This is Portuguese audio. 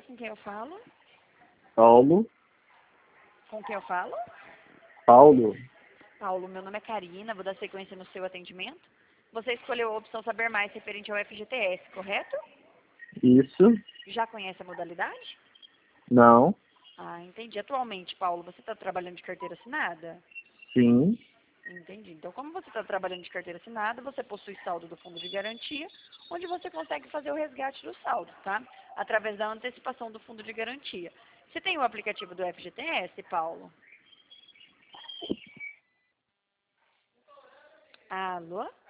com quem eu falo? Paulo. Com quem eu falo? Paulo. Paulo, meu nome é Karina, vou dar sequência no seu atendimento. Você escolheu a opção Saber Mais referente ao FGTS, correto? Isso. Já conhece a modalidade? Não. Ah, entendi. Atualmente, Paulo, você está trabalhando de carteira assinada? Sim. Entendi. Então, como você está trabalhando de carteira assinada, você possui saldo do fundo de garantia, onde você consegue fazer o resgate do saldo, tá? Através da antecipação do fundo de garantia. Você tem o aplicativo do FGTS, Paulo? Alô?